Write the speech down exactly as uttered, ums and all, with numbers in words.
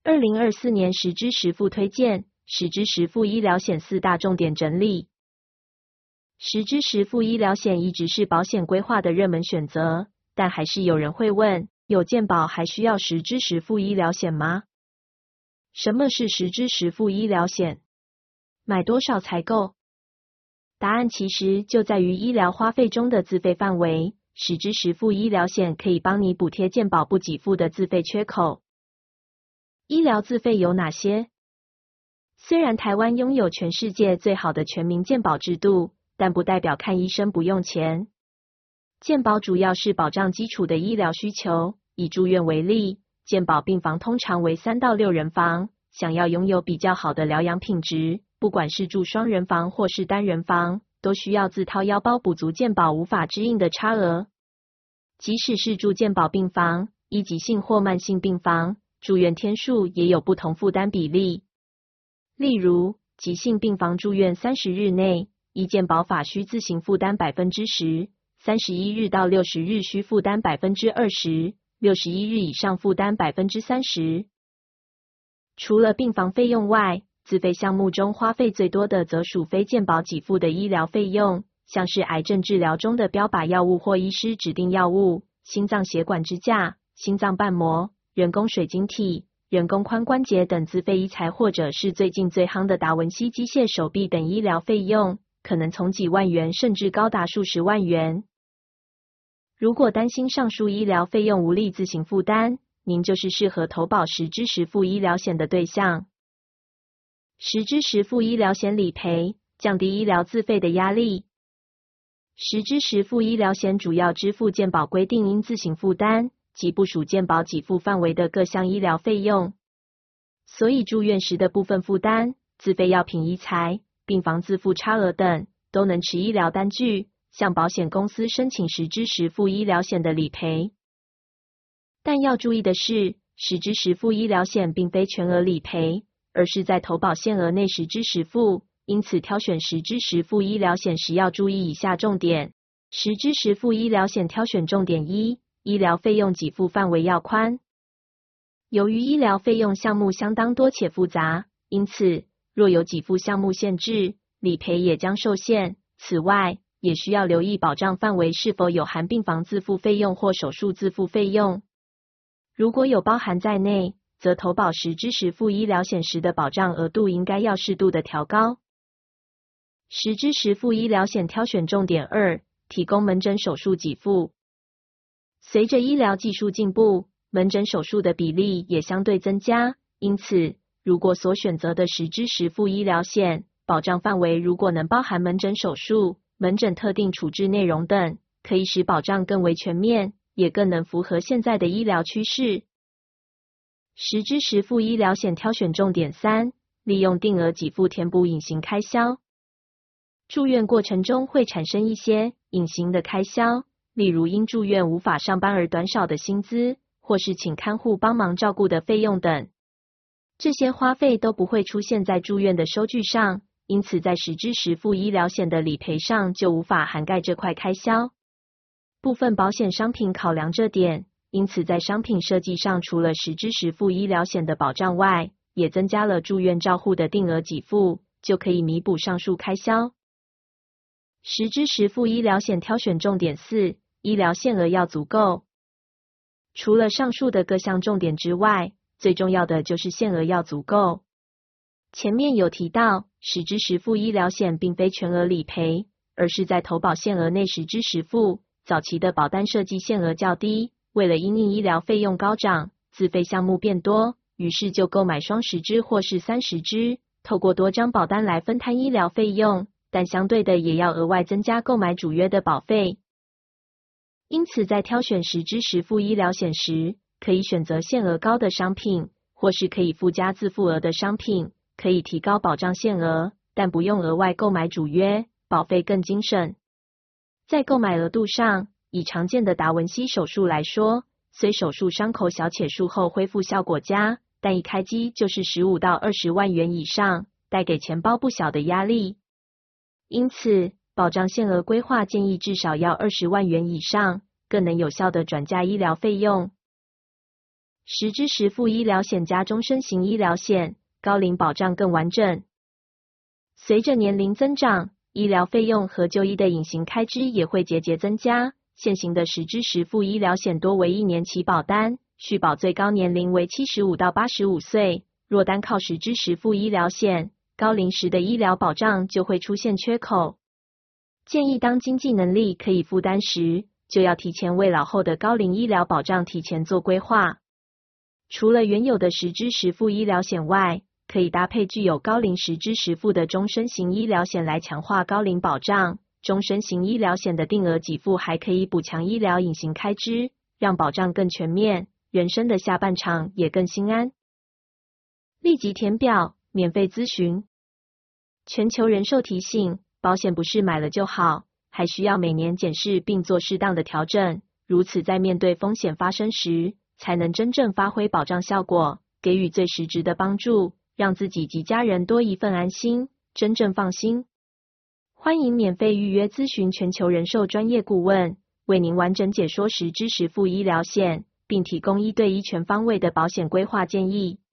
二零二四年实支实付推荐，实支实付医疗险四大重点整理。实支实付医疗险一直是保险规划的热门选择，但还是有人会问，有健保还需要实支实付医疗险吗？什么是实支实付医疗险？买多少才够？答案其实就在于医疗花费中的自费范围，实支实付医疗险可以帮你补贴健保不给付的自费缺口。医疗自费有哪些？虽然台湾拥有全世界最好的全民健保制度，但不代表看医生不用钱。健保主要是保障基础的医疗需求，以住院为例，健保病房通常为三到六人房，想要拥有比较好的疗养品质，不管是住双人房或是单人房，都需要自掏腰包补足健保无法支应的差额。即使是住健保病房，一级性或慢性病房，住院天数也有不同负担比例。例如，急性病房住院三十日内，依健保法需自行负担 百分之十， 三十一日到六十日需负担 百分之二十， 六十一日以上负担 百分之三十。除了病房费用外，自费项目中花费最多的则属非健保给付的医疗费用，像是癌症治疗中的标靶药物或医师指定药物、心脏血管支架、心脏瓣膜、人工水晶体、人工髋关节等自费医材，或者是最近最夯的达文西机械手臂等医疗费用，可能从几万元甚至高达数十万元。如果担心上述医疗费用无力自行负担，您就是适合投保实支实付医疗险的对象。实支实付医疗险理赔，降低医疗自费的压力。实支实付医疗险主要支付健保规定应自行负担及不属健保给付范围的各项医疗费用，所以住院时的部分负担、自费药品医材、病房自付差额等，都能持医疗单据向保险公司申请实支实付医疗险的理赔。但要注意的是，实支实付医疗险并非全额理赔，而是在投保限额内实支实付，因此挑选实支实付医疗险时要注意以下重点。实支实付医疗险挑选重点一，医疗费用给付范围要宽。由于医疗费用项目相当多且复杂，因此若有给付项目限制，理赔也将受限。此外，也需要留意保障范围是否有含病房自付费用或手术自付费用。如果有包含在内，则投保实支实付医疗险时的保障额度应该要适度的调高。实支实付医疗险挑选重点二，提供门诊手术给付。随着医疗技术进步，门诊手术的比例也相对增加，因此，如果所选择的实支实付医疗险，保障范围如果能包含门诊手术、门诊特定处置内容等，可以使保障更为全面，也更能符合现在的医疗趋势。实支实付医疗险挑选重点三，利用定额给付填补隐形开销。住院过程中会产生一些隐形的开销，例如因住院无法上班而短少的薪资，或是请看护帮忙照顾的费用等。这些花费都不会出现在住院的收据上，因此在实支实付医疗险的理赔上就无法涵盖这块开销。部分保险商品考量这点，因此在商品设计上除了实支实付医疗险的保障外，也增加了住院照护的定额给付，就可以弥补上述开销。实支实付医疗险挑选重点四，医疗限额要足够。除了上述的各项重点之外，最重要的就是限额要足够。前面有提到，实支实付医疗险并非全额理赔，而是在投保限额内实支实付。早期的保单设计限额较低，为了因应医疗费用高涨，自费项目变多，于是就购买双十支或是三十支，透过多张保单来分摊医疗费用，但相对的也要额外增加购买主约的保费。因此在挑选实支实付医疗险时，可以选择限额高的商品，或是可以附加自付额的商品，可以提高保障限额，但不用额外购买主约，保费更精省。在购买额度上，以常见的达文西手术来说，虽手术伤口小且术后恢复效果佳，但一开机就是十五到二十万元以上，带给钱包不小的压力。因此，保障限额规划建议至少要二十万元以上，更能有效地转嫁医疗费用。 实支实付医疗险加终身型医疗险，高龄保障更完整。随着年龄增长，医疗费用和就医的隐形开支也会节节增加。现行的实支实付医疗险多为一年期保单，续保最高年龄为七十五到八十五岁。若单靠实支实付医疗险，高龄时的医疗保障就会出现缺口。建议当经济能力可以负担时，就要提前为老后的高龄医疗保障提前做规划。除了原有的实支实付医疗险外，可以搭配具有高龄实支实付的终身型医疗险来强化高龄保障。终身型医疗险的定额给付还可以补强医疗隐形开支，让保障更全面，人生的下半场也更心安。立即填表，免费咨询。全球人寿提醒，保险不是买了就好，还需要每年检视并做适当的调整，如此在面对风险发生时，才能真正发挥保障效果，给予最实质的帮助，让自己及家人多一份安心，真正放心。欢迎免费预约咨询全球人寿专业顾问，为您完整解说实支实付医疗险，并提供一对一全方位的保险规划建议。